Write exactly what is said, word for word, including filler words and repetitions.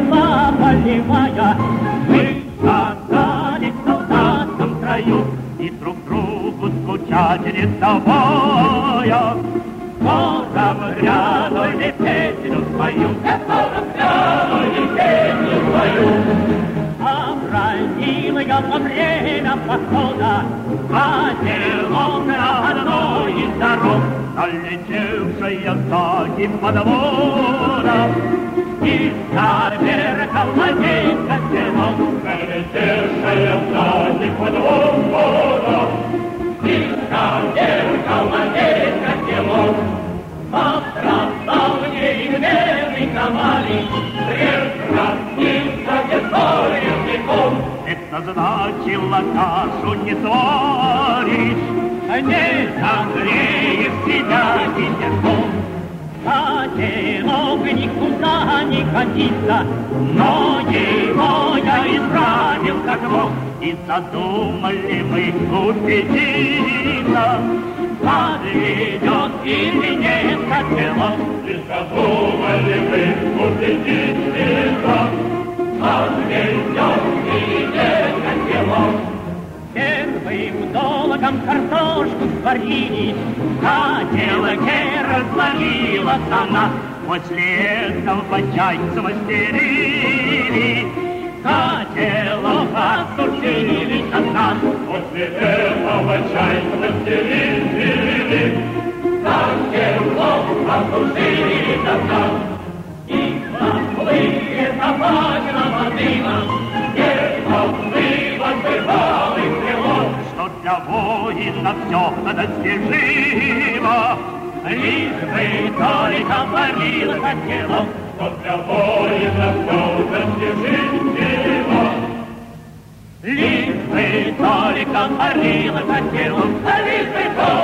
была полевая. Мы остались в солдатском строю и друг другу скучать не давая. Скоро мы грянули песню свою, скоро грянули песню свою. Обронила я во время похода котелок на одной из дорог, налетевшая сзади подвода. И заверкала ей котелок, налетевшая сзади подвода. И заверкала ей котелок, пострадал в ней верный камалий, превратился герою веков. Это значило кашу не сваришь, не согреешь себя кипятком. Котелок никуда не годится, но его я исправил как мог. И задумали мы убедиться, подведет или нет котелок. И задумали мы убедиться, подведет или нет котелок. Первым долгом картошку сварили, котелке развалилась она. После этого чай смастерили, котелок осушили от нас. После этого чай смастерили, котелок осушили от нас. И плохые табачного дыма, не молвы бывалый стрелок, что для воина все достижимо, лишь бы только парил котелок. Что для воина все достижимо, лишь бы только парил котелок. Лишь бы